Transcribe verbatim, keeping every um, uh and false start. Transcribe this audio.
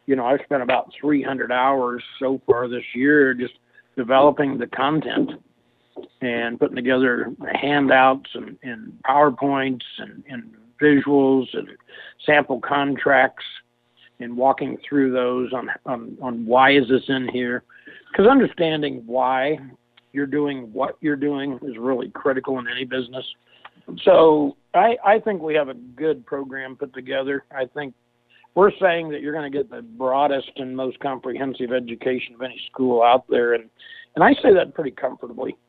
you know, I've spent about three hundred hours so far this year just developing the content and putting together handouts and, and PowerPoints and, and visuals and sample contracts and walking through those on, on, on why is this in here. Because understanding why you're doing what you're doing is really critical in any business. So I, I think we have a good program put together. I think we're saying that you're going to get the broadest and most comprehensive education of any school out there. And, and I say that pretty comfortably.